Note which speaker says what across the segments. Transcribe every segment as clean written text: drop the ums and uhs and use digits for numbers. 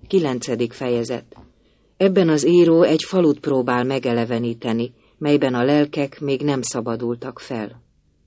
Speaker 1: 9. fejezet. Ebben az író egy falut próbál megeleveníteni, melyben a lelkek még nem szabadultak fel.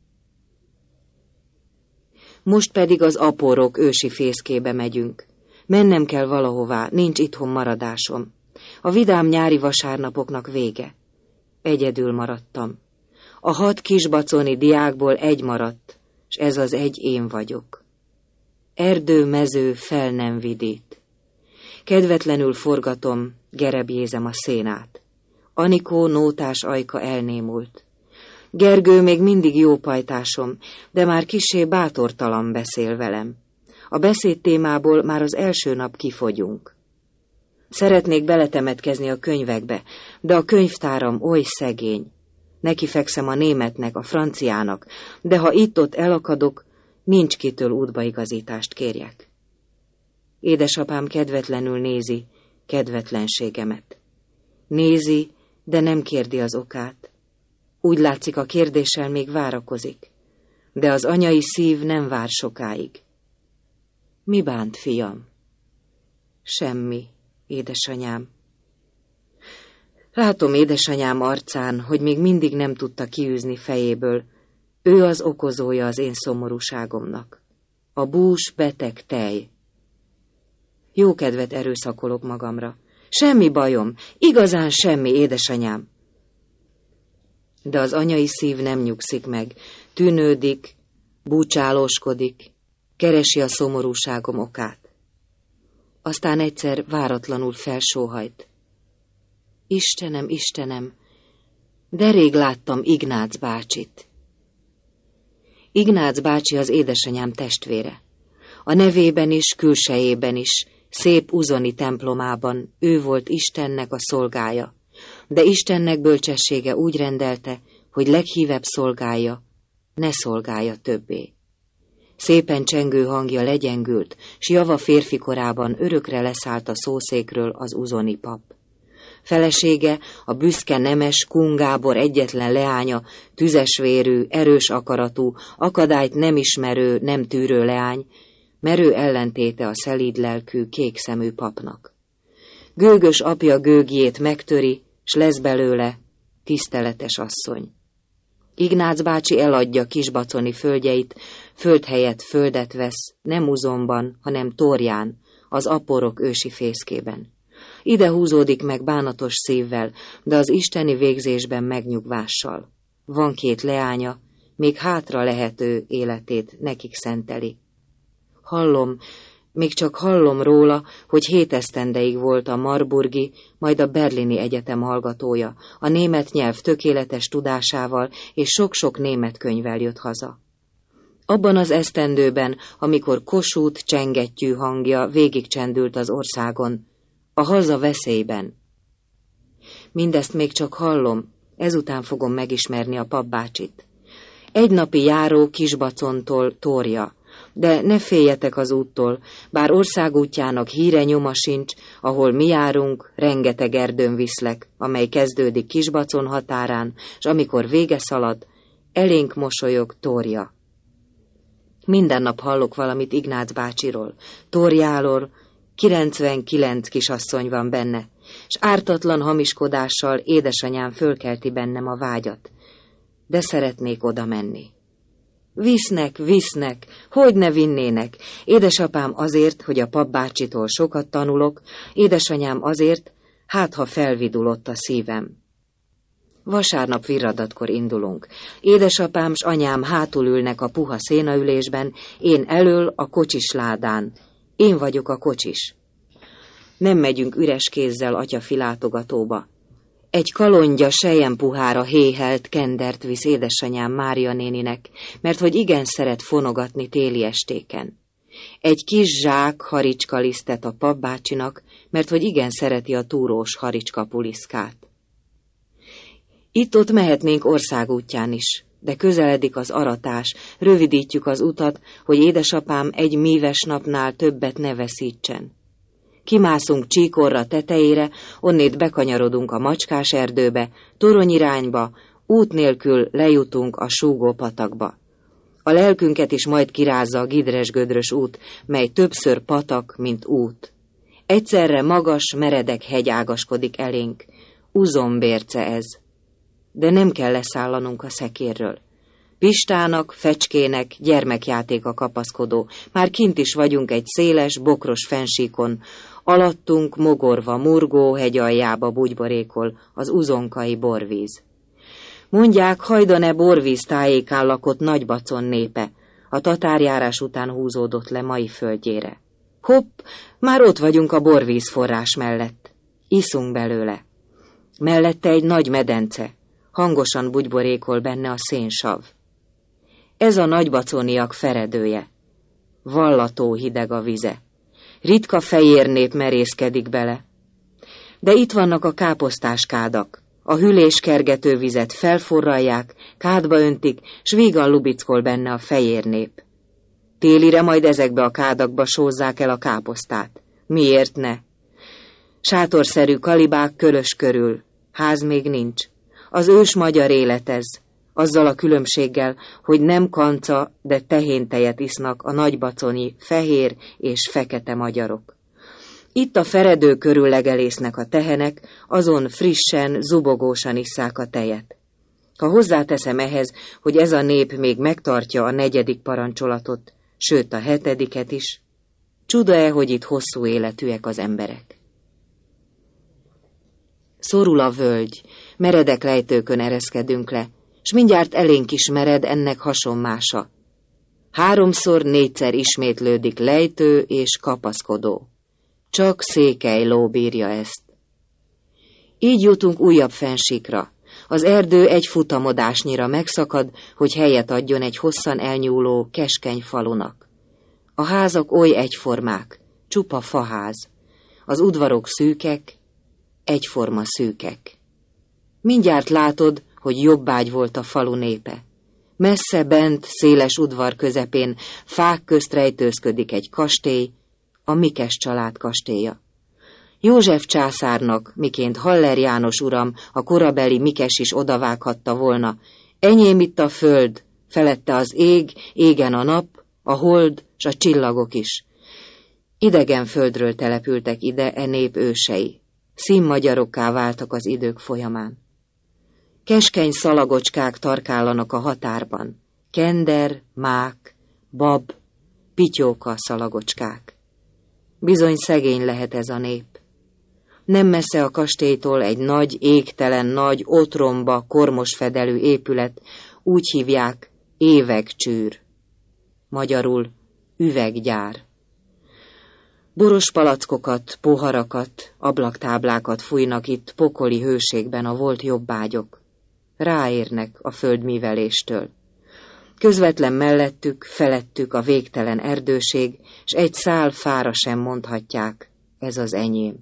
Speaker 1: Most pedig az aporok ősi fészkébe megyünk. Mennem kell valahová, nincs itthon maradásom. A vidám nyári vasárnapoknak vége. Egyedül maradtam. A 6 kisbaconi diákból egy maradt, s ez az egy én vagyok. Erdő, mező fel nem vidít. Kedvetlenül forgatom, gerebjézem a szénát. Anikó nótás ajka elnémult. Gergő még mindig jó pajtásom, de már kissé bátortalan beszél velem. A beszédtémából már az első nap kifogyunk. Szeretnék beletemetkezni a könyvekbe, de a könyvtáram oly szegény. Nekifekszem a németnek, a franciának, de ha itt-ott elakadok, nincs kitől útbaigazítást kérjek. Édesapám kedvetlenül nézi kedvetlenségemet. Nézi, de nem kérdi az okát. Úgy látszik, a kérdéssel még várakozik, de az anyai szív nem vár sokáig. Mi bánt, fiam? Semmi, édesanyám. Látom édesanyám arcán, hogy még mindig nem tudta kiűzni fejéből. Ő az okozója az én szomorúságomnak. A bús beteg tej. Jó kedvet erőszakolok magamra. Semmi bajom, igazán semmi, édesanyám. De az anyai szív nem nyugszik meg. Tűnődik, búcsálóskodik, keresi a szomorúságom okát. Aztán egyszer váratlanul felsóhajt. Istenem, Istenem, de rég láttam Ignác bácsit. Ignác bácsi az édesanyám testvére. A nevében is, külsejében is, szép uzoni templomában ő volt Istennek a szolgája, de Istennek bölcsessége úgy rendelte, hogy leghívebb szolgája ne szolgálja többé. Szépen csengő hangja legyengült, s java férfi korában örökre leszállt a szószékről az uzoni pap. Felesége, a büszke nemes Kun Gábor egyetlen leánya, tüzesvérű, erős akaratú, akadályt nem ismerő, nem tűrő leány, merő ellentéte a szelíd lelkű, kékszemű papnak. Gőgös apja gőgjét megtöri, s lesz belőle tiszteletes asszony. Ignác bácsi eladja kisbaconi földjeit, föld helyett földet vesz, nem Uzonban, hanem Torján, az aporok ősi fészkében. Ide húzódik meg bánatos szívvel, de az isteni végzésben megnyugvással. Van 2 leánya, még hátra lehető életét nekik szenteli. Hallom, még csak hallom róla, hogy 7 esztendeig volt a marburgi, majd a berlini egyetem hallgatója, a német nyelv tökéletes tudásával és sok-sok német könyvvel jött haza. Abban az esztendőben, amikor Kossuth csengettyű hangja végigcsendült az országon, a haza veszélyben. Mindezt még csak hallom, ezután fogom megismerni a papbácsit. Egy napi járó Kisbacontól Torja, de ne féljetek az úttól, bár országútjának híre nyoma sincs, ahol mi járunk, rengeteg erdőn viszlek, amely kezdődik Kisbacon határán, s amikor vége szalad, elénk mosolyog Torja. Minden nap hallok valamit Ignác bácsiról, Torjáról, 99 kisasszony van benne, s ártatlan hamiskodással édesanyám fölkelti bennem a vágyat, de szeretnék oda menni. Visznek, hogy ne vinnének, édesapám azért, hogy a papbácsitól sokat tanulok, édesanyám azért, hát ha felvidulott a szívem. Vasárnap virradatkor indulunk. Édesapám s anyám hátul ülnek a puha szénaülésben, én elől a kocsisládán. Én vagyok a kocsis. Nem megyünk üres kézzel atyafi látogatóba. Egy kalondja selyempuhára héhelt kendert visz édesanyám Mária néninek, mert hogy igen szeret fonogatni téli estéken. Egy kis zsák haricska lisztet a papbácsinak, mert hogy igen szereti a túrós haricska puliszkát. Itt-ott mehetnénk országútján is, de közeledik az aratás, rövidítjük az utat, hogy édesapám egy míves napnál többet ne veszítsen. Kimászunk Csíkorra tetejére, onnét bekanyarodunk a macskás erdőbe, toronyirányba, út nélkül lejutunk a súgó patakba. A lelkünket is majd kirázza a Gidres-Gödrös út, mely többször patak, mint út. Egyszerre magas, meredek hegy ágaskodik elénk. Uzombérce ez. De nem kell leszállanunk a szekérről. Pistának, fecskének, gyermekjátéka kapaszkodó. Már kint is vagyunk egy széles, bokros fensíkon. Alattunk mogorva, murgó hegy aljába bugyborékol az uzonkai borvíz. Mondják, Hajdane borvíz tájékán lakott Nagybacon népe. A tatárjárás után húzódott le mai földjére. Hopp, már ott vagyunk a borvízforrás mellett. Iszunk belőle. Mellette egy nagy medence. Hangosan bugyborékol benne a szénsav. Ez a nagybaconiak feredője. Vallató hideg a vize. Ritka fejérnép merészkedik bele. De itt vannak a káposztáskádak. A hűlés kergető vizet felforralják, kádba öntik, s vígan lubickol benne a fejérnép. Télire majd ezekbe a kádakba sózzák el a káposztát. Miért ne? Sátorszerű kalibák Kölös körül. Ház még nincs. Az ős magyar élet ez. Azzal a különbséggel, hogy nem kanca, de tehéntejet isznak a nagybaconi fehér és fekete magyarok. Itt a feredő körül legelésznek a tehenek, azon frissen, zubogósan isszák a tejet. Ha hozzáteszem ehhez, hogy ez a nép még megtartja a 4. parancsolatot, sőt a 7. is, csuda-e, hogy itt hosszú életűek az emberek. Szorul a völgy, meredek lejtőkön ereszkedünk le, s mindjárt elénk is mered ennek hasonmása. 3-4 ismétlődik lejtő és kapaszkodó. Csak székely ló bírja ezt. Így jutunk újabb fensíkra. Az erdő egy futamodásnyira megszakad, hogy helyet adjon egy hosszan elnyúló, keskeny falunak. A házak oly egyformák, csupa faház. Az udvarok szűkek, egyforma szűkek. Mindjárt látod, hogy jobbágy volt a falu népe. Messze bent, széles udvar közepén, fák közt rejtőzködik egy kastély, a Mikes család kastélya. József császárnak, miként Haller János uram, a korabeli Mikes is odavághatta volna. Enyém itt a föld, felette az ég, égen a nap, a hold, s a csillagok is. Idegen földről települtek ide e nép ősei. Színmagyarokká váltak az idők folyamán. Keskeny szalagocskák tarkállanak a határban. Kender, mák, bab, pityóka szalagocskák. Bizony szegény lehet ez a nép. Nem messze a kastélytól egy nagy, égtelen nagy, otromba, kormos fedelű épület, úgy hívják, évegcsűr. Magyarul üveggyár. Boros palackokat, poharakat, ablaktáblákat fújnak itt pokoli hőségben a volt jobbágyok. Ráérnek a földműveléstől. Közvetlen mellettük, felettük a végtelen erdőség, s egy szál fára sem mondhatják, ez az enyém.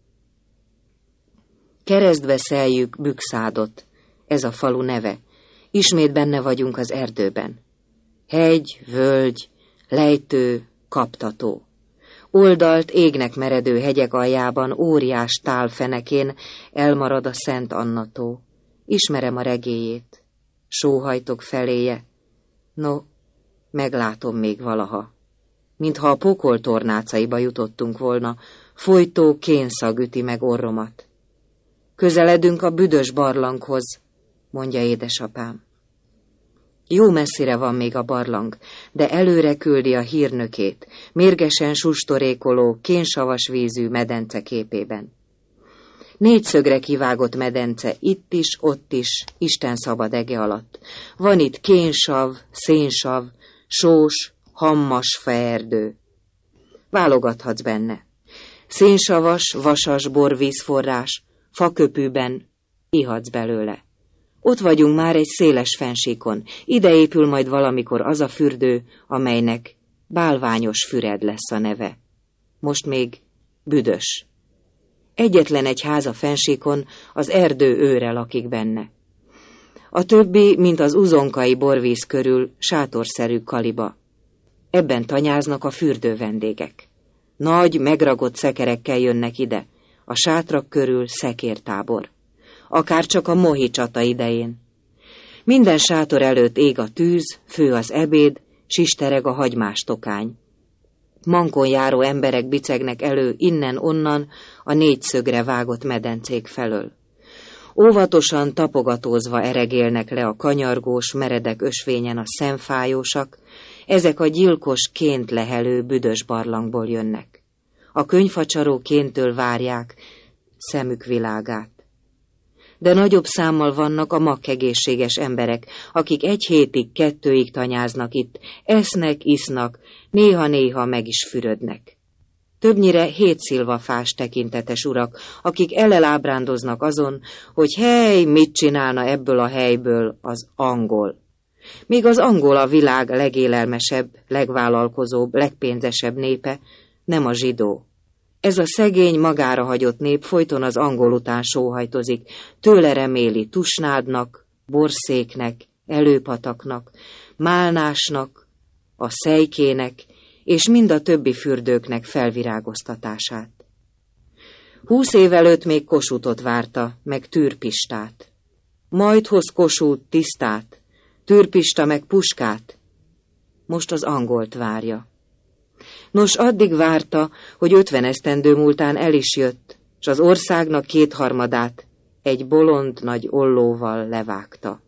Speaker 1: Keresztbe szeljük Bükszádot, ez a falu neve. Ismét benne vagyunk az erdőben. Hegy, völgy, lejtő, kaptató. Oldalt égnek meredő hegyek aljában, óriás tálfenekén elmarad a Szent Anna-tó. Ismerem a regélyét. Sóhajtok feléje. No, meglátom még valaha. Mintha a pokol tornácaiba jutottunk volna, folytó kénszag üti meg orromat. Közeledünk a büdös barlanghoz, mondja édesapám. Jó messzire van még a barlang, de előre küldi a hírnökét, mérgesen sustorékoló, kénsavas vízű medence képében. 4 szögre kivágott medence, itt is, ott is, Isten szabad ege alatt. Van itt kénsav, szénsav, sós, hammas faerdő. Válogathatsz benne. Szénsavas, vasas borvízforrás, faköpűben ihatsz belőle. Ott vagyunk már egy széles fensíkon, ide épül majd valamikor az a fürdő, amelynek Bálványos Füred lesz a neve. Most még büdös. Egyetlen egy ház a fensíkon, az erdő őre lakik benne. A többi, mint az uzonkai borvíz körül, sátorszerű kaliba. Ebben tanyáznak a fürdő vendégek. Nagy, megragott szekerekkel jönnek ide, a sátrak körül szekértábor. Akár csak a mohi csata idején. Minden sátor előtt ég a tűz, fő az ebéd, sistereg a hagymás tokány. Mankon járó emberek bicegnek elő innen-onnan a négyszögre vágott medencék felől. Óvatosan tapogatózva eregélnek le a kanyargós, meredek ösvényen a szemfájósak, ezek a gyilkos, ként lehelő, büdös barlangból jönnek. A könyvfacsaró kéntől várják szemük világát. De nagyobb számmal vannak a makkegészséges emberek, akik 1 hétig, 2-ig tanyáznak itt, esznek, isznak, néha-néha meg is fürödnek. Többnyire hétszilvafás tekintetes urak, akik elelábrándoznak azon, hogy hely, mit csinálna ebből a helyből az angol. Míg az angol a világ legélelmesebb, legvállalkozóbb, legpénzesebb népe, nem a zsidó. Ez a szegény, magára hagyott nép folyton az angol után sóhajtozik, tőle reméli tusnádnak, borszéknek, előpataknak, málnásnak, a szejkének, és mind a többi fürdőknek felvirágoztatását. 20 év előtt még Kossuthot várta, meg Türpistát. Majd hoz Kossuth Tisztát, Türpista meg Puskát. Most az angolt várja. Nos, addig várta, hogy 50 esztendő múltán el is jött, s az országnak 2/3 egy bolond nagy ollóval levágta.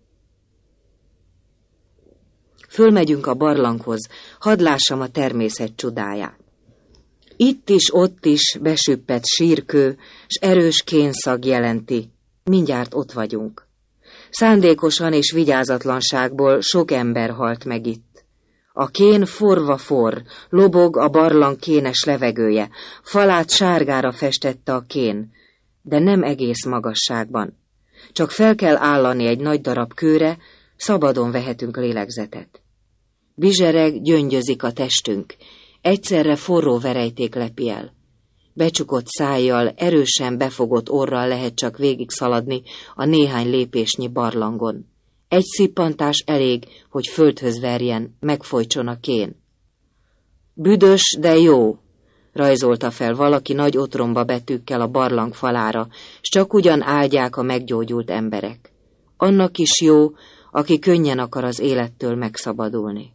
Speaker 1: Fölmegyünk a barlanghoz, hadd lássam a természet csodáját. Itt is, ott is besüppett sírkő, s erős kénszag jelenti, mindjárt ott vagyunk. Szándékosan és vigyázatlanságból sok ember halt meg itt. A kén forva forr, lobog a barlang kénes levegője, falát sárgára festette a kén, de nem egész magasságban. Csak fel kell állani egy nagy darab kőre, szabadon vehetünk lélegzetet. Bizsereg, gyöngyözik a testünk, egyszerre forró verejték lepi el. Becsukott szájjal, erősen befogott orral lehet csak végig szaladni a néhány lépésnyi barlangon. Egy szippantás elég, hogy földhöz verjen, megfojtson a kén. Büdös, de jó, rajzolta fel valaki nagy otromba betűkkel a barlang falára, s csak ugyan áldják a meggyógyult emberek. Annak is jó, aki könnyen akar az élettől megszabadulni.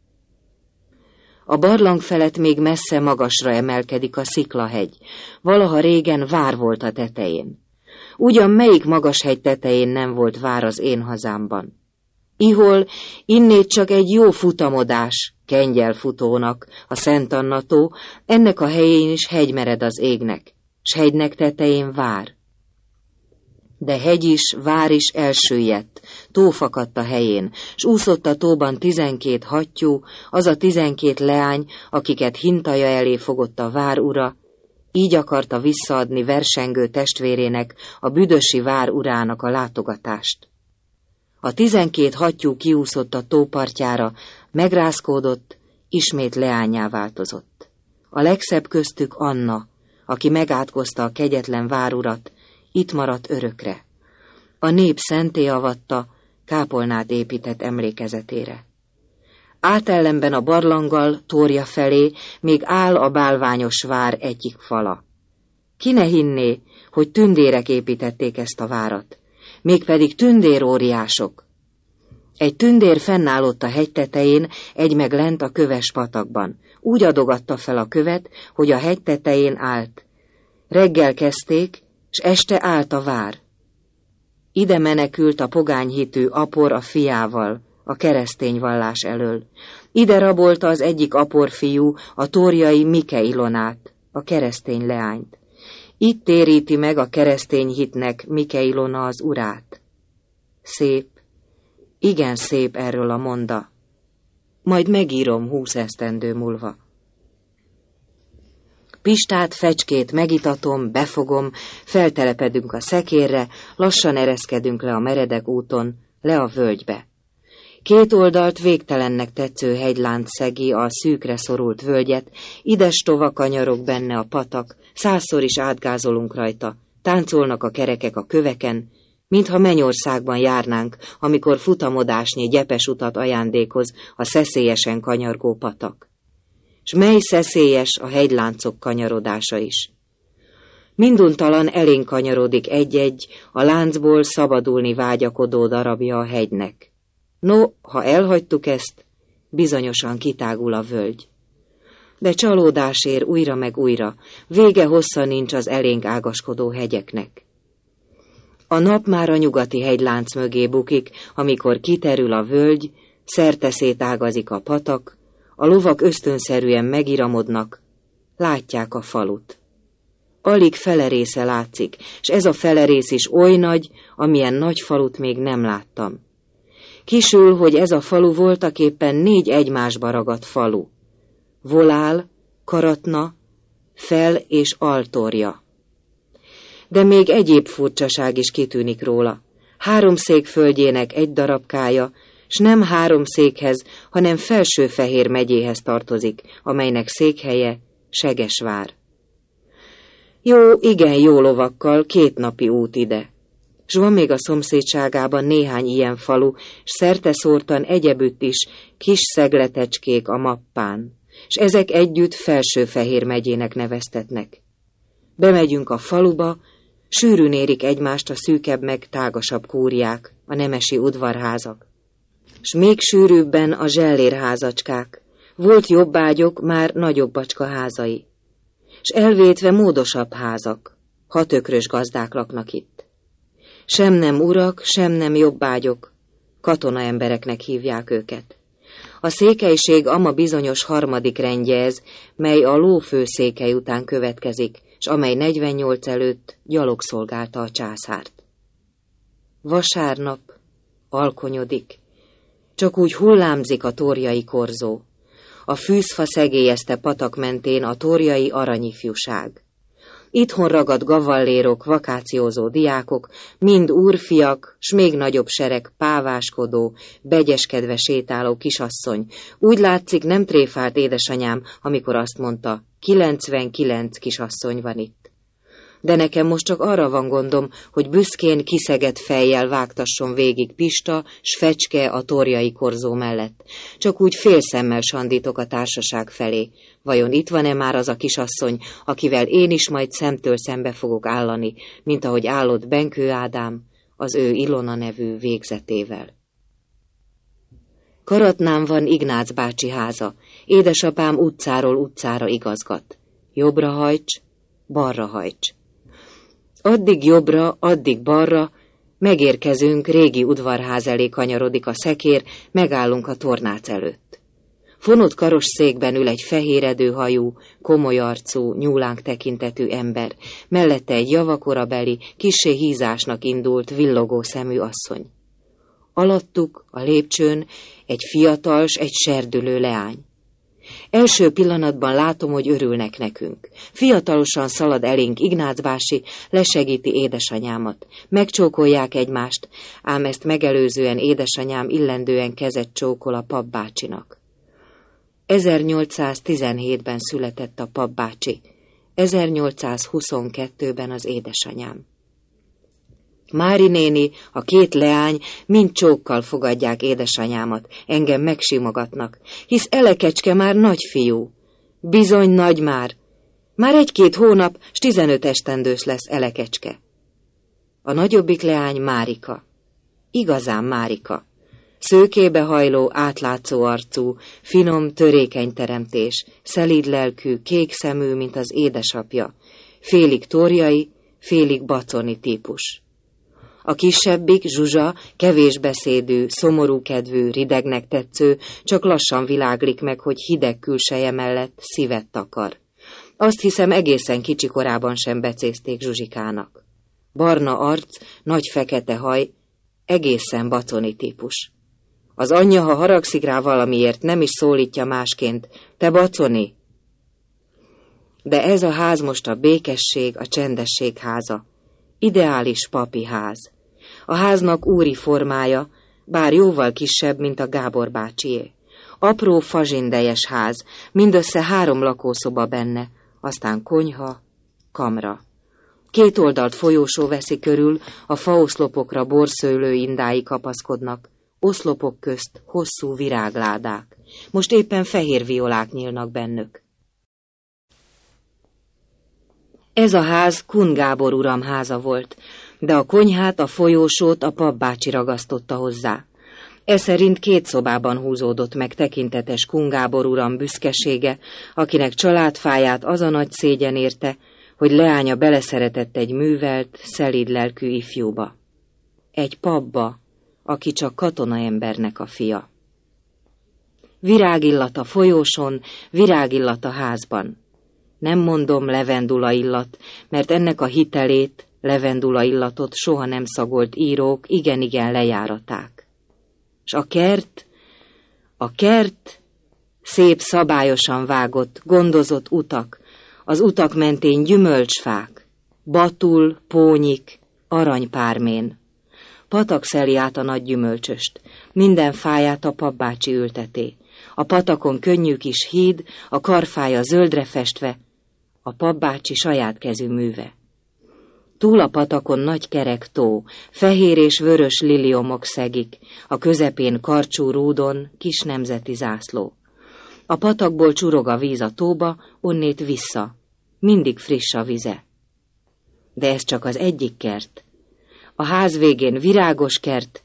Speaker 1: A barlang felett még messze magasra emelkedik a Sziklahegy. Valaha régen vár volt a tetején. Ugyan melyik magas hegy tetején nem volt vár az én hazámban? Ihol innét csak egy jó futamodás, kengyelfutónak, a Szent Anna tó, ennek a helyén is hegy mered az égnek, s hegynek tetején vár. De hegy is, vár is elsüllyedt, tó fakadt a helyén, s úszott a tóban 12 hattyú, az a 12 leány, akiket hintaja elé fogott a vár ura, így akarta visszaadni versengő testvérének, a büdösi vár urának a látogatást. A 12 hattyú kiúszott a tópartjára, megrázkódott, ismét leányá változott. A legszebb köztük Anna, aki megátkozta a kegyetlen várurat, itt maradt örökre. A nép szenté avatta, kápolnát épített emlékezetére. Átellenben a barlanggal, Tória felé még áll a bálványos vár egyik fala. Ki ne hinné, hogy tündérek építették ezt a várat, mégpedig tündéróriások. Egy tündér fennállott a hegy tetején, egy meg lent a köves patakban. Úgy adogatta fel a követ, hogy a hegy tetején állt. Reggel kezdték, s este állt a vár. Ide menekült a pogányhitű apor a fiával, a keresztény vallás elől. Ide rabolta az egyik apor fiú a tóriai Mike Ilonát, a keresztény leányt. Itt téríti meg a keresztény hitnek Mike Ilona az urát. Szép, igen szép erről a monda. Majd megírom 20 esztendő múlva. Pistát, Fecskét megitatom, befogom, feltelepedünk a szekérre, lassan ereszkedünk le a meredek úton, le a völgybe. 2 oldalt végtelennek tetsző hegylánc szegi a szűkre szorult völgyet, idestova kanyarog benne a patak, 100-szor is átgázolunk rajta, táncolnak a kerekek a köveken, mintha mennyországban járnánk, amikor futamodásnyi gyepes utat ajándékoz a szeszélyesen kanyargó patak. S mely szeszélyes a hegyláncok kanyarodása is. Minduntalan elénk kanyarodik egy-egy, a láncból szabadulni vágyakodó darabja a hegynek. No, ha elhagytuk ezt, bizonyosan kitágul a völgy. de csalódás ér újra meg újra, vége hossza nincs az elénk ágaskodó hegyeknek. A nap már a nyugati hegylánc mögé bukik, amikor kiterül a völgy, szerteszét ágazik a patak, a lovak ösztönszerűen megiramodnak, látják a falut. Alig fele része látszik, s ez a fele rész is oly nagy, amilyen nagy falut még nem láttam. Kisül, hogy ez a falu voltaképpen 4 egymásba ragadt falu. Volál, Karatna, Fel és Altorja. De még egyéb furcsaság is kitűnik róla. 3 szék földjének egy darabkája, s nem 3 székhez, hanem Felső-Fehér megyéhez tartozik, amelynek székhelye Segesvár. Jó, igen jó lovakkal 2 napi út ide. S van még a szomszédságában néhány ilyen falu, s szerteszórtan egyebütt is kis szegletecskék a mappán, s ezek együtt Felső-Fehér megyének neveztetnek. Bemegyünk a faluba, sűrűn érik egymást a szűkebb meg tágasabb kúriák, a nemesi udvarházak. S még sűrűbben a zsellérházacskák, volt jobbágyok, már nagyobb bacska házai. S elvétve módosabb házak, 6 ökrös gazdák laknak itt. Sem nem urak, sem nem jobbágyok, katonaembereknek hívják őket. A székelység ama bizonyos 3. rendje ez, mely a lófőszékely után következik, s amely 48 előtt gyalogszolgálta a császárt. Vasárnap alkonyodik, csak úgy hullámzik a torjai korzó. A fűzfa szegélyezte patak mentén a torjai aranyifjúság. Itthon ragadt gavallérok, vakációzó diákok, mind úrfiak, s még nagyobb sereg páváskodó, begyeskedve sétáló kisasszony. Úgy látszik, nem tréfált édesanyám, amikor azt mondta, 99 kisasszony van itt. De nekem most csak arra van gondom, hogy büszkén kiszegett fejjel vágtasson végig Pista, s Fecske a torjai korzó mellett. Csak úgy félszemmel sandítok a társaság felé. Vajon itt van-e már az a kisasszony, akivel én is majd szemtől szembe fogok állani, mint ahogy állott Benkő Ádám, az ő Ilona nevű végzetével. Karatnán van Ignác bácsi háza. Édesapám utcáról utcára igazgat. Jobbra hajts, balra hajts. Addig jobbra, addig balra, megérkezünk, régi udvarház elé kanyarodik a szekér, megállunk a tornác előtt. Fonott karos székben ül egy fehéredő hajú, komoly arcú, nyúlánk tekintetű ember, mellette egy javakorabeli, kissé hízásnak indult, villogó szemű asszony. Alattuk, a lépcsőn, egy fiatal s egy serdülő leány. Első pillanatban látom, hogy örülnek nekünk. Fiatalosan szalad elénk Ignác bácsi, lesegíti édesanyámat. Megcsókolják egymást, ám ezt megelőzően édesanyám illendően kezet csókol a papbácsinak. 1817-ben született a papbácsi, 1822-ben az édesanyám. Mári néni, a 2 leány mind csókkal fogadják édesanyámat, engem megsimogatnak, hisz Elekecske már nagyfiú. Bizony nagy már 1-2 hónap, s 15 esztendős lesz Elekecske. A nagyobbik leány Márika, igazán Márika. Szőkébe hajló, átlátszó arcú, finom, törékeny teremtés, szelíd lelkű, kék szemű, mint az édesapja, félig torjai, félig baconi típus. A kisebbik, Zsuzsa, kevés beszédű, szomorú kedvű, ridegnek tetsző, csak lassan világlik meg, hogy hideg külseje mellett szívet takar. Azt hiszem, egészen kicsi korában sem becézték Zsuzsikának. Barna arc, nagy fekete haj, egészen baconi típus. Az anyja, ha haragszik rá valamiért, nem is szólítja másként, te baconi. De ez a ház most a békesség, a csendesség háza. Ideális papi ház. A háznak úri formája, bár jóval kisebb, mint a Gábor bácsié. Apró fazsindejes ház, mindössze 3 lakószoba benne, aztán konyha, kamra. 2 oldalt folyósó veszi körül, a faoszlopokra borszőlő indái kapaszkodnak, oszlopok közt hosszú virágládák. Most éppen fehér violák nyílnak bennük. Ez a ház Kun Gábor uram háza volt, de a konyhát, a folyósót a papbácsi ragasztotta hozzá. Eszerint 2 szobában húzódott meg tekintetes Kun Gábor uram büszkesége, akinek családfáját az a nagy szégyen érte, hogy leánya beleszeretett egy művelt, szelíd lelkű ifjúba. Egy papba, aki csak katonaembernek a fia. Virágillat a folyóson, virágillat a házban. Nem mondom levendula illat, mert ennek a hitelét, levendula illatot soha nem szagolt írók igen-igen lejáraták. S a kert szép szabályosan vágott, gondozott utak, az utak mentén gyümölcsfák, batul, pónyik, aranypármén. Patak szeli át a nagy gyümölcsöst, minden fáját a papbácsi ülteté. A patakon könnyű kis híd, a karfája zöldre festve, a papbácsi saját kezű műve. Túl a patakon nagy kerek tó, fehér és vörös liliomok szegik, a közepén karcsú rúdon kis nemzeti zászló. A patakból csurog a víz a tóba, onnét vissza, mindig friss a vize. De ez csak az egyik kert. A ház végén virágos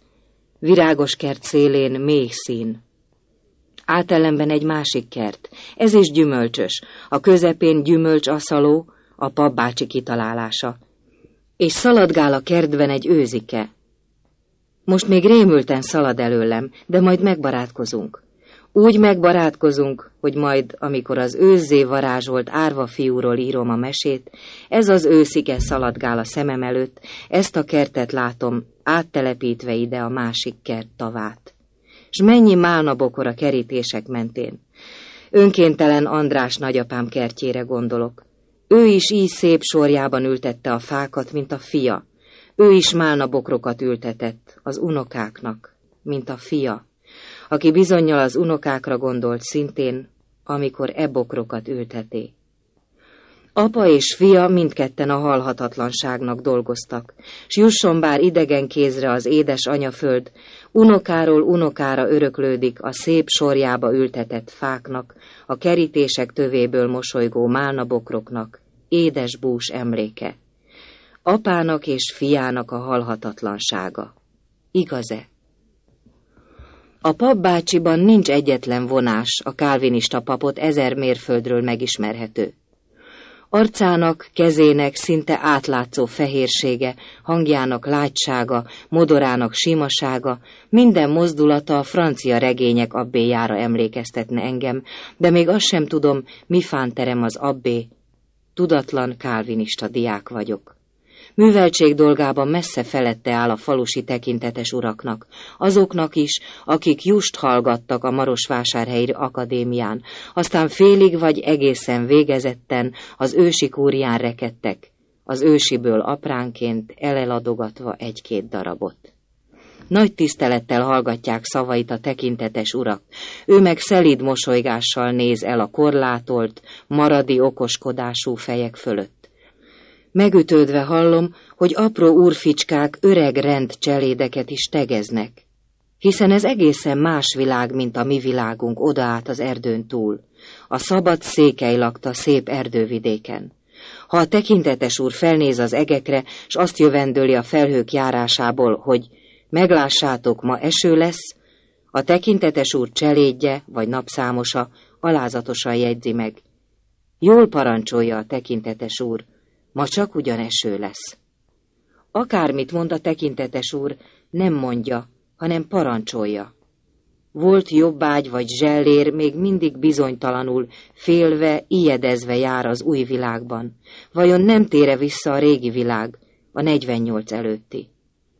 Speaker 1: kert szélén méh szín. Átellenben egy másik kert, ez is gyümölcsös, a közepén gyümölcsaszaló, a papbácsi kitalálása. És szaladgál a kertben egy őzike. Most még rémülten szalad előlem, de majd megbarátkozunk. Úgy megbarátkozunk, hogy majd, amikor az őzzé varázsolt árva fiúról írom a mesét, ez az őszike szaladgál a szemem előtt, ezt a kertet látom, áttelepítve ide a másik kert tavát. S mennyi málnabokor a kerítések mentén. Önkéntelen András nagyapám kertjére gondolok. Ő is így szép sorjában ültette a fákat, mint a fia. Ő is málnabokrokat ültetett az unokáknak, mint a fia, aki bizonnyal az unokákra gondolt szintén, amikor bokrokat ülteté. Apa és fia mindketten a halhatatlanságnak dolgoztak, s jusson bár idegen kézre az édes anyaföld, unokáról unokára öröklődik a szép sorjába ültetett fáknak, a kerítések tövéből mosolygó málnabokroknak, édes bús emléke. Apának és fiának a halhatatlansága. Igaz-e? A papbácsiban nincs egyetlen vonás, a kálvinista papot 1000 mérföldről megismerhető. Arcának, kezének szinte átlátszó fehérsége, hangjának lágysága, modorának simasága, minden mozdulata a francia regények abbéjára emlékeztetne engem, de még azt sem tudom, mi fánterem az abbé. Tudatlan kálvinista diák vagyok. Műveltség dolgában messze felette áll a falusi tekintetes uraknak, azoknak is, akik just hallgattak a Marosvásárhelyi Akadémián, aztán félig vagy egészen végezetten az ősi kúrián rekedtek, az ősiből apránként eleladogatva 1-2 darabot. Nagy tisztelettel hallgatják szavait a tekintetes urak, ő meg szelíd mosolygással néz el a korlátolt, maradi okoskodású fejek fölött. Megütődve hallom, hogy apró úrficskák öreg rendcselédeket is tegeznek, hiszen ez egészen más világ, mint a mi világunk oda át az erdőn túl, a szabad székely lakta szép erdővidéken. Ha a tekintetes úr felnéz az egekre, s azt jövendőli a felhők járásából, hogy meglássátok, ma eső lesz, a tekintetes úr cselédje vagy napszámosa alázatosan jegyzi meg. Jól parancsolja a tekintetes úr, ma csak ugyan eső lesz. Akármit mond a tekintetes úr, nem mondja, hanem parancsolja. Volt jobbágy vagy zsellér még mindig bizonytalanul, félve, ijedezve jár az új világban. Vajon nem tére vissza a régi világ, a 48 előtti?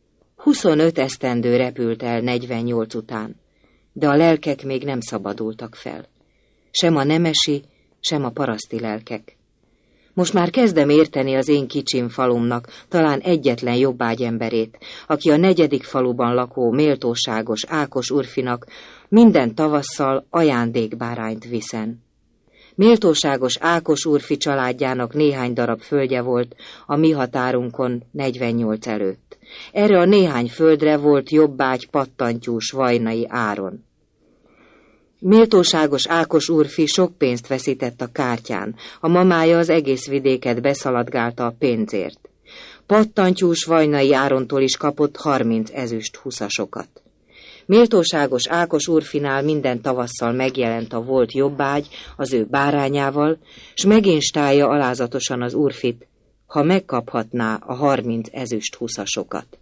Speaker 1: 25 esztendő repült el 48 után, de a lelkek még nem szabadultak fel. Sem a nemesi, sem a paraszti lelkek. Most már kezdem érteni az én kicsim falumnak talán egyetlen jobbágyemberét, aki a 4. faluban lakó méltóságos Ákos úrfinak minden tavasszal ajándékbárányt viszen. Méltóságos Ákos úrfi családjának néhány darab földje volt a mi határunkon 48 előtt. Erre a néhány földre volt jobbágy pattantyús Vajnai Áron. Méltóságos Ákos úrfi sok pénzt veszített a kártyán, a mamája az egész vidéket beszaladgálta a pénzért. Pattantyús Vajnai Árontól is kapott 30 ezüst huszasokat. Méltóságos Ákos úrfinál minden tavasszal megjelent a volt jobbágy az ő bárányával, s meginstája alázatosan az úrfit, ha megkaphatná a 30 ezüst huszasokat.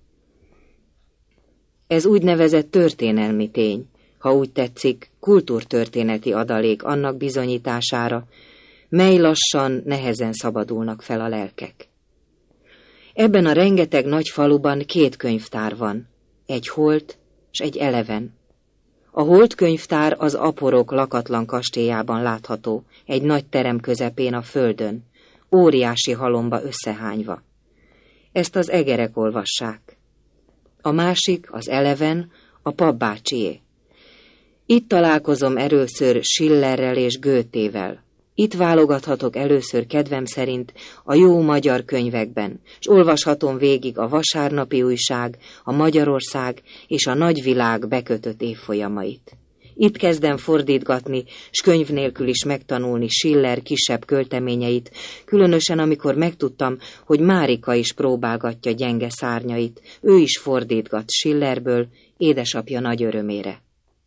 Speaker 1: Ez úgynevezett történelmi tény, ha úgy tetszik, kultúrtörténeti adalék annak bizonyítására, mely lassan, nehezen szabadulnak fel a lelkek. Ebben a rengeteg nagy faluban 2 könyvtár van, egy holt s egy eleven. A holt könyvtár az aporok lakatlan kastélyában látható, egy nagy terem közepén a földön, óriási halomba összehányva. Ezt az egerek olvassák. A másik, az eleven, a papbácsié. Itt találkozom először Schillerrel és Goethével. Itt válogathatok először kedvem szerint a jó magyar könyvekben, s olvashatom végig a Vasárnapi Újság, a Magyarország és a Nagyvilág bekötött évfolyamait. Itt kezdem fordítgatni, s könyv nélkül is megtanulni Schiller kisebb költeményeit, különösen amikor megtudtam, hogy Márika is próbálgatja gyenge szárnyait, ő is fordítgat Schillerből, édesapja nagy örömére.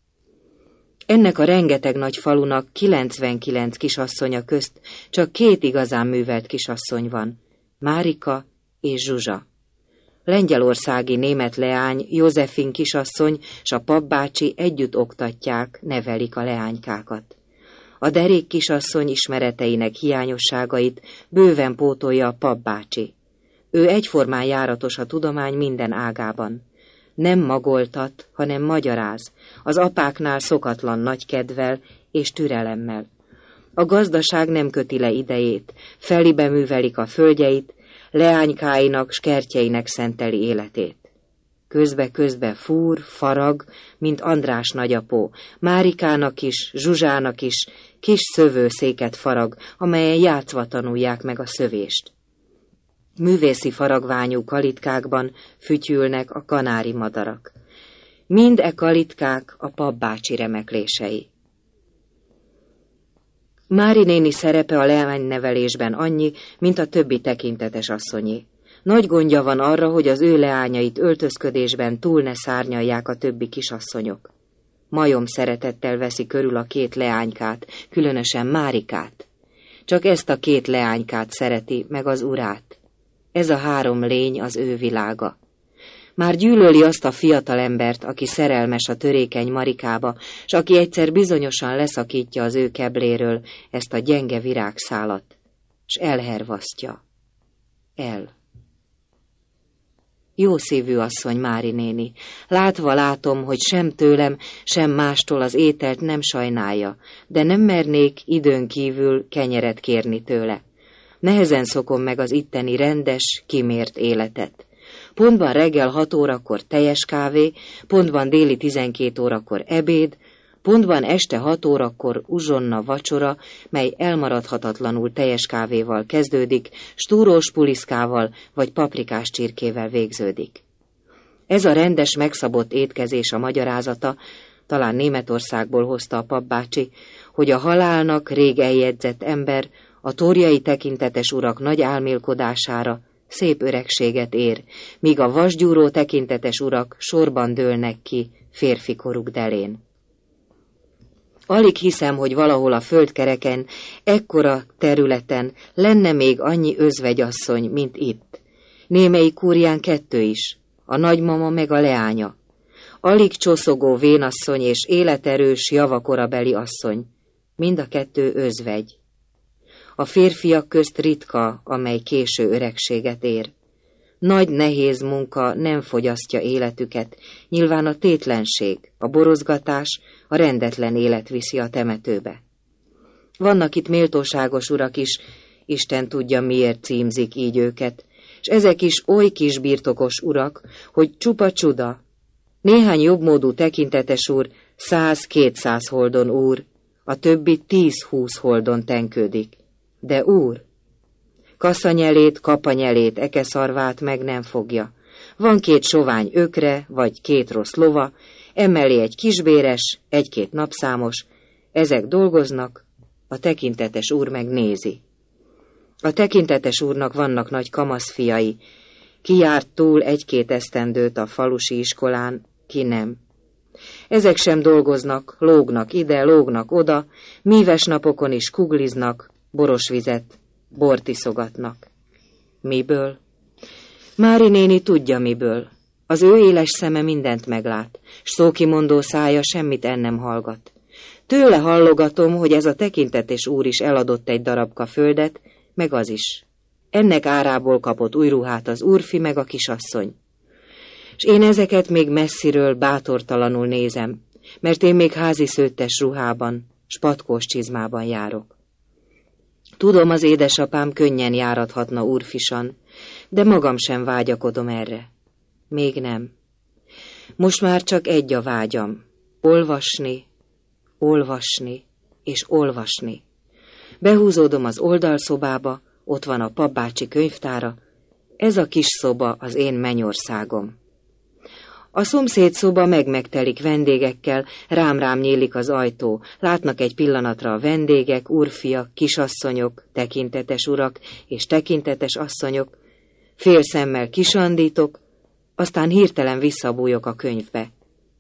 Speaker 1: Ennek a rengeteg nagy falunak 99 kisasszonya közt csak 2 igazán művelt kisasszony van, Márika és Zsuzsa. Lengyelországi német leány, Józsefin kisasszony s a papbácsi együtt oktatják, nevelik a leánykákat. A derék kisasszony ismereteinek hiányosságait bőven pótolja a papbácsi. Ő egyformán járatos a tudomány minden ágában. Nem magoltat, hanem magyaráz, az apáknál szokatlan nagykedvel és türelemmel. A gazdaság nem köti le idejét, felibe művelik a földjeit, leánykáinak s kertjeinek szenteli életét. Közbe-közbe fúr, farag, mint András nagyapó, Márikának is, Zsuzsának is kis szövőszéket farag, amelyen játszva tanulják meg a szövést. Művészi faragványú kalitkákban fütyülnek a kanári madarak. Mind e kalitkák a papbácsi remeklései. Mári néni szerepe a leánynevelésben annyi, mint a többi tekintetes asszonyé. Nagy gondja van arra, hogy az ő leányait öltözködésben túl ne szárnyalják a többi kisasszonyok. Majom szeretettel veszi körül a 2 leánykát, különösen Márikát. Csak ezt a 2 leánykát szereti, meg az urát. Ez a 3 lény az ő világa. Már gyűlöli azt a fiatalembert, aki szerelmes a törékeny Marikába, s aki egyszer bizonyosan leszakítja az ő kebléről ezt a gyenge virágszálat, s elhervasztja. Jó szívű asszony Mári néni, látva látom, hogy sem tőlem, sem mástól az ételt nem sajnálja, de nem mernék időn kívül kenyeret kérni tőle. Nehezen szokom meg az itteni rendes, kimért életet. Pontban reggel 6 órakor teljes kávé, pontban déli 12 órakor ebéd, pontban este 6 órakor uzsonna vacsora, mely elmaradhatatlanul teljes kávéval kezdődik, stúrós puliszkával vagy paprikás csirkével végződik. Ez a rendes, megszabott étkezés a magyarázata, talán Németországból hozta a papbácsi, hogy a halálnak rég eljegyzett ember a torjai tekintetes urak nagy álmélkodására szép öregséget ér, míg a vasgyúró tekintetes urak sorban dőlnek ki férfikoruk delén. Alig hiszem, hogy valahol a földkereken, ekkora területen lenne még annyi özvegyasszony, mint itt. Némelyik kúrián 2 is, a nagymama meg a leánya. Alig csoszogó vénasszony és életerős javakorabeli asszony, mind a 2 özvegy. A férfiak közt ritka, amely késő öregséget ér. Nagy nehéz munka nem fogyasztja életüket, nyilván a tétlenség, a borozgatás, a rendetlen élet viszi a temetőbe. Vannak itt méltóságos urak is, Isten tudja miért címzik így őket, és ezek is oly kis birtokos urak, hogy csupa csuda. Néhány jobbmódú tekintetes úr 100-200 holdon úr, a többi 10-20 holdon tenkődik. De úr, kaszanyelét, kapanyelét, ekeszarvát meg nem fogja. Van 2 sovány ökre, vagy 2 rossz lova, emellé egy kisbéres, 1-2 napszámos, ezek dolgoznak, a tekintetes úr meg nézi. A tekintetes úrnak vannak nagy kamaszfiai, ki járt túl 1-2 esztendőt a falusi iskolán, ki nem. Ezek sem dolgoznak, lógnak ide, lógnak oda, míves napokon is kugliznak, boros vizet, bort iszogatnak. Miből? Mári néni tudja miből. Az ő éles szeme mindent meglát, s szókimondó szája semmit ennem hallgat. Tőle hallogatom, hogy ez a tekintetes úr is eladott egy darabka földet, meg az is. Ennek árából kapott új ruhát az úrfi meg a kisasszony. S én ezeket még messziről bátortalanul nézem, mert én még házi szőttes ruhában, s patkós csizmában járok. Tudom, az édesapám könnyen járathatna úrfisan, de magam sem vágyakodom erre. Még nem. Most már csak egy a vágyam. Olvasni, olvasni és olvasni. Behúzódom az oldalszobába, ott van a papbácsi könyvtára, ez a kis szoba az én mennyországom. A szomszéd szoba megtelik vendégekkel, rám nyílik az ajtó, látnak egy pillanatra a vendégek, úrfiak, kisasszonyok, tekintetes urak és tekintetes asszonyok, fél szemmel kisandítok, aztán hirtelen visszabújok a könyvbe.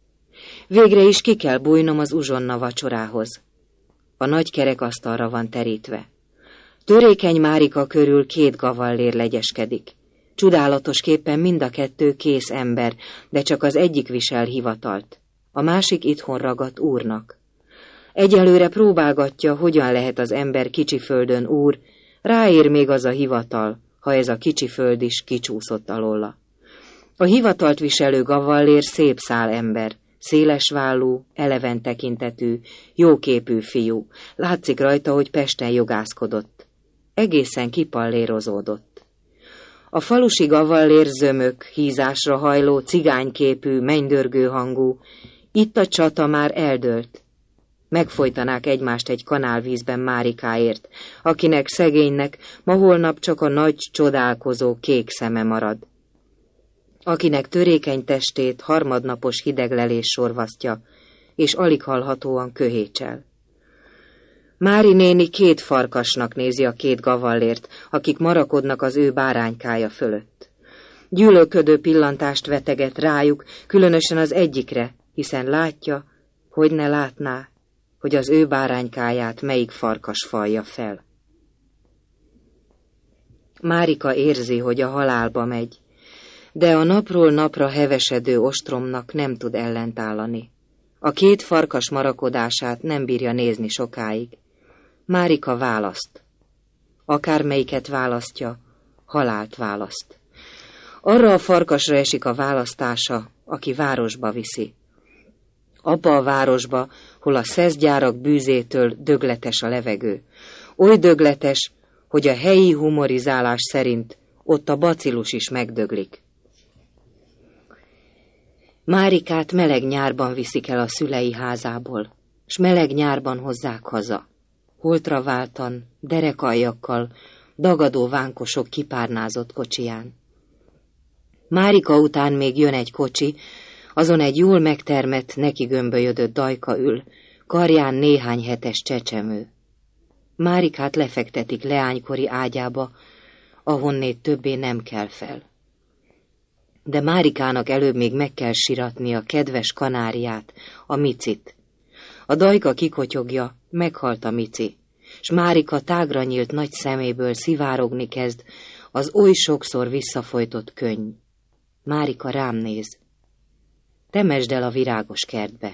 Speaker 1: Végre is ki kell bújnom az uzsonna vacsorához. A nagy kerekasztalra van terítve. Törékeny Márika körül 2 gavallér legyeskedik. Csodálatosképpen mind a 2 kész ember, de csak az egyik visel hivatalt. A másik itthon ragadt úrnak. Egyelőre próbálgatja, hogyan lehet az ember kicsi földön úr, ráér még az a hivatal, ha ez a kicsi föld is kicsúszott alóla. A hivatalt viselő gavallér szép szál ember, szélesvállú, eleven tekintetű, jóképű fiú. Látszik rajta, hogy Pesten jogászkodott. Egészen kipallérozódott. A falusi gavallér zömök, hízásra hajló, cigányképű, mennydörgő hangú. Itt a csata már eldőlt. Megfojtanák egymást egy kanálvízben Márikáért, akinek szegénynek ma holnap csak a nagy, csodálkozó kék szeme marad. Akinek törékeny testét harmadnapos hideglelés sorvasztja, és alig hallhatóan köhécsel. Mári néni 2 farkasnak nézi a 2 gavallért, akik marakodnak az ő báránykája fölött. Gyűlölködő pillantást veteget rájuk, különösen az egyikre, hiszen látja, hogy ne látná, hogy az ő báránykáját melyik farkas falja fel. Márika érzi, hogy a halálba megy, de a napról napra hevesedő ostromnak nem tud ellentállani. A 2 farkas marakodását nem bírja nézni sokáig. Márika választ. Akármelyiket választja, halált választ. Arra a farkasra esik a választása, aki városba viszi. Abba a városba, hol a szeszgyárak bűzétől dögletes a levegő. Oly dögletes, hogy a helyi humorizálás szerint ott a bacillus is megdöglik. Márikát meleg nyárban viszik el a szülei házából, s meleg nyárban hozzák haza. Holtra váltan, derekaljakkal, dagadó vánkosok kipárnázott kocsiján. Márika után még jön egy kocsi, azon egy jól megtermett, neki gömbölyödött dajka ül, karján néhány hetes csecsemő. Márikát lefektetik leánykori ágyába, ahonnét többé nem kell fel. De Márikának előbb még meg kell siratni a kedves kanáriát, a Micit. A dajka kikotyogja, meghalt a Mici, s Márika tágra nyílt nagy szeméből szivárogni kezd az oly sokszor visszafolytott könny. Márika rám néz. Temesd el a virágos kertbe.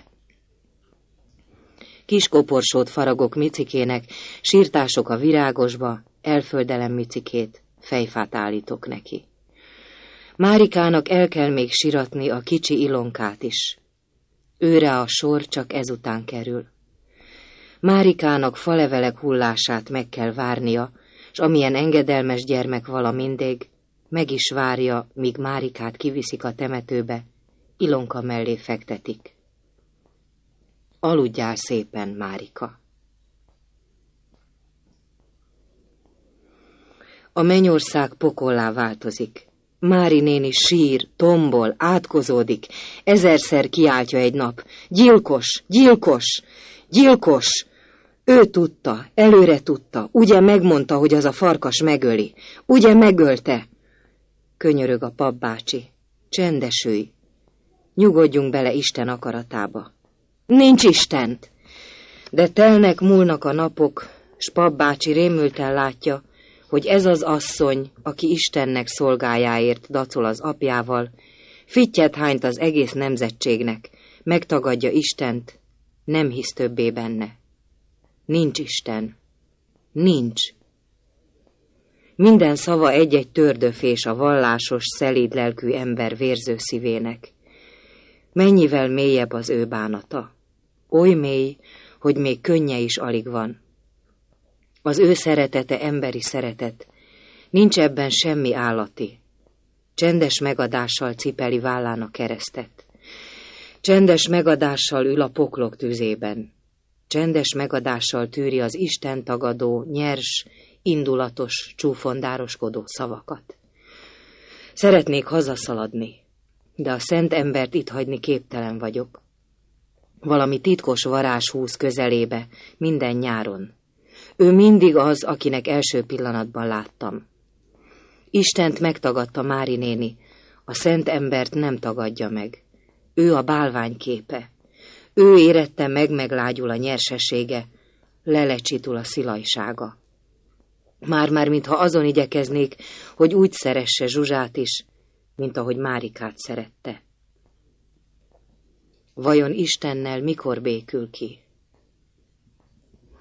Speaker 1: Kis koporsót faragok Micikének, sírtások a virágosba, elföldelem Micikét, fejfát állítok neki. Márikának el kell még siratni a kicsi Ilonkát is. Őre a sor csak ezután kerül. Márikának falevelek hullását meg kell várnia, s amilyen engedelmes gyermek vala mindig, meg is várja, míg Márikát kiviszik a temetőbe, Ilonka mellé fektetik. Aludjál szépen, Márika. A mennyország pokollá változik. Mári néni sír, tombol, átkozódik, 1000-szer kiáltja egy nap. Gyilkos, gyilkos, gyilkos! Ő tudta, előre tudta, ugye megmondta, hogy az a farkas megöli, ugye megölte? Könyörög a papbácsi. Csendesülj, nyugodjunk bele Isten akaratába. Nincs Istent. De telnek, múlnak a napok, s Pap bácsi rémülten látja, hogy ez az asszony, aki Istennek szolgájáért dacol az apjával, fittyet hányt az egész nemzetségnek, megtagadja Istent, nem hisz többé benne. Nincs Isten. Nincs. Minden szava egy-egy tördöfés a vallásos, szelíd lelkű ember vérző szívének. Mennyivel mélyebb az ő bánata. Oly mély, hogy még könnye is alig van. Az ő szeretete emberi szeretet. Nincs ebben semmi állati. Csendes megadással cipeli vállán a keresztet. Csendes megadással ül a poklok tüzében. Csendes megadással tűri az Isten tagadó, nyers, indulatos, csúfondároskodó szavakat. Szeretnék hazaszaladni, de a szent embert itt hagyni képtelen vagyok. Valami titkos varázs húz közelébe, minden nyáron. Ő mindig az, akinek első pillanatban láttam. Istent megtagadta Mári néni, a szent embert nem tagadja meg. Ő a bálvány képe. Ő érette meglágyul a nyersessége, lelecsitul a szilajsága. Már mintha azon igyekeznék, hogy úgy szeresse Zsuzsát is, mint ahogy Márikát szerette. Vajon Istennel mikor békül ki?